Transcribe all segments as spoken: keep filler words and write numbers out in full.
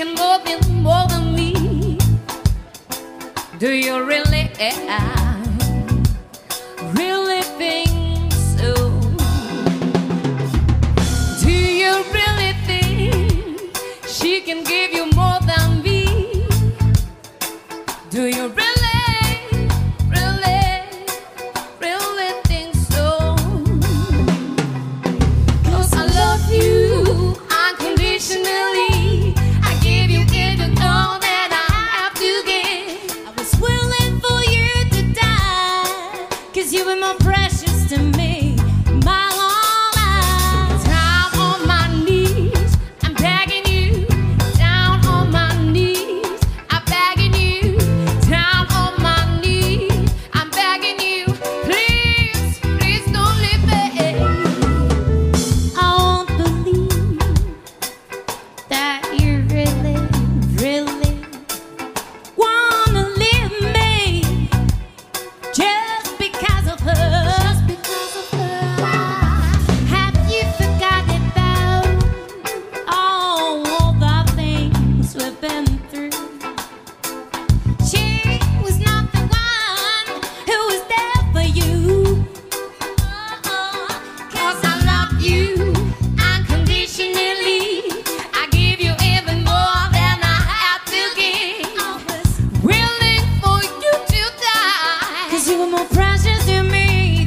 can more than, more than me. Do you really, really think so? Do you really think she can give you more than me? Do you really? You were more precious to me, my whole life. Down on my knees, I'm begging you. Down on my knees, I'm begging you. Down on my knees, I'm begging you. Please, please don't leave me. I won't believe that you really, really wanna leave me. Just Just because of her. Have you forgotten about all the things we've been through? She was not the one who was there for you. Cause I love you unconditionally. I give you even more than I have to give. I was willing for you to die. Cause you were more precious to me.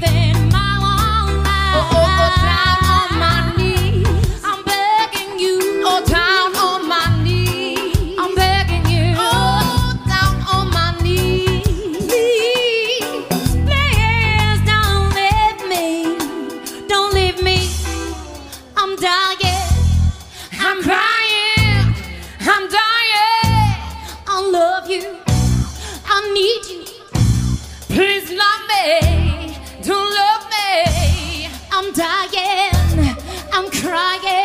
I'm crying, I'm dying. I love you, I need you. Please love me, don't love me. I'm dying, I'm crying.